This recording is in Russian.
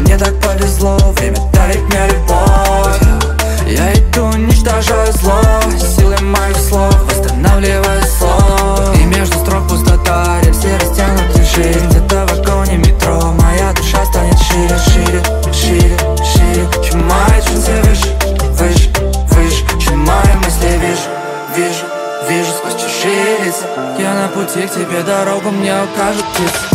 Мне так повезло, время дарит мне любовь. Я иду, уничтожаю зло силой моих слов, восстанавливая сон. И между строк пустота, рельсы растянуты шире. Где-то в вагоне метро моя душа станет шире, шире, шире, шире. Чем мои чувства выше, выше, выше. Чем мои мысли вижу, вижу, вижу сквозь чужие лица. Я на пути к тебе, дорогу мне укажет птица.